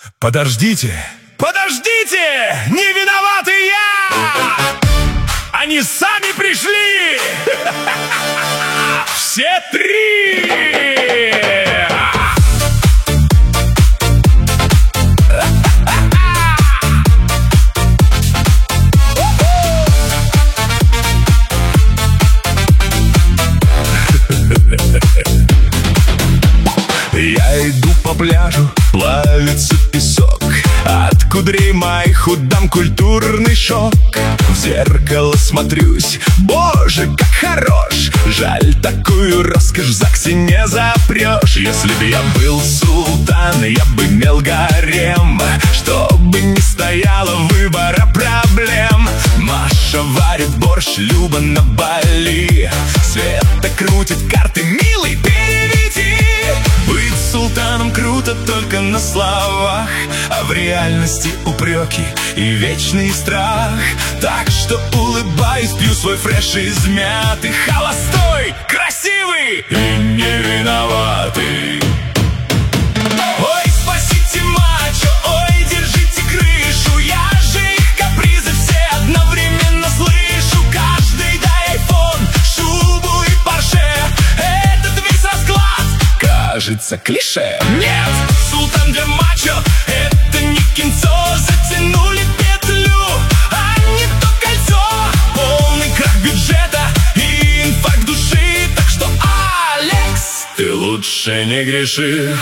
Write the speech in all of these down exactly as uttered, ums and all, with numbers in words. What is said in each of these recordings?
Подождите, подождите! Не виноватый я! Они сами пришли! Все три! Я иду по пляжу, плавится песок. От кудрей моих удам культурный шок. В зеркало смотрюсь, боже, как хорош. Жаль, такую роскошь в ЗАГСе не запрешь. Если бы я был султан, я бы имел гарем, чтобы не стояло выбора проблем. Маша варит борщ, Люба на Бали, Света крутит карты, милый, переведи. Быть султаном круто только на словах, а в реальности упреки и вечный страх. Так что улыбаюсь, пью свой фреш измятый, холостой, красивый и не виноватый. Ой, спасите мачо, ой, держите крышу. Я же их капризы все одновременно слышу. Каждый дай айфон, шубу и порше. Этот весь расклад кажется клише. Нет, султан для мачо — это не кинцо. Затянули петлю, а не то кольцо. Полный крах бюджета и инфаркт души. Так что, Алекс, ты лучше не греши.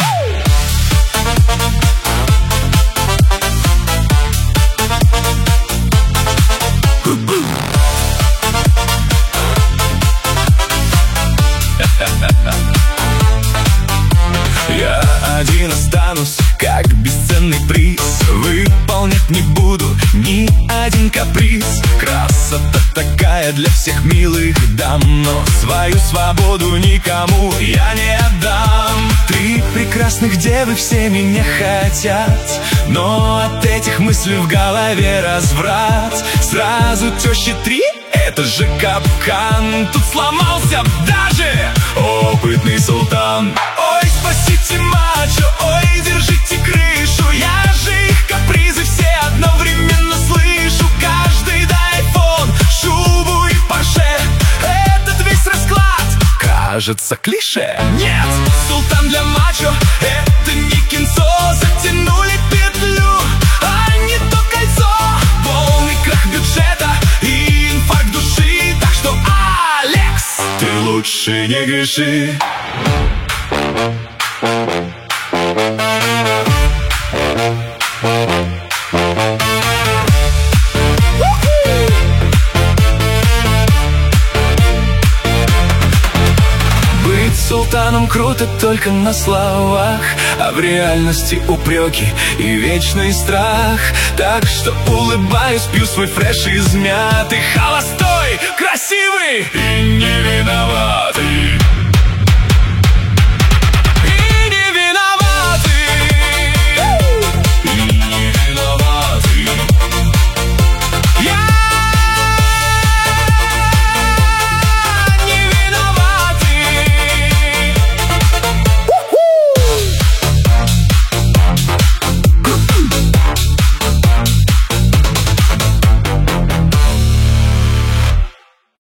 Я один останусь, как бесценный приз. Выполнять не буду ни один каприз. Красота такая для всех милых дам, но свою свободу никому я не отдам. Три прекрасных девы все меня хотят, но от этих мыслей в голове разврат. Сразу тещи три — это же капкан. Тут сломался даже опытный султан. Ой, спасите мачо, ой, держите крышу. Я же их капризы все одновременно слышу. Каждый дай айфон, шубу и порше. Этот весь расклад кажется клише. Нет, султан для мачо — это не кинцо. Затянули петлю, а не то кольцо. Полный крах бюджета и инфаркт души. Так что, Алекс, ты лучше не греши. Быть султаном круто только на словах, а в реальности упреки и вечный страх. Так что улыбаюсь, пью свой фреш измятый, холостой, красивый и не виноватый.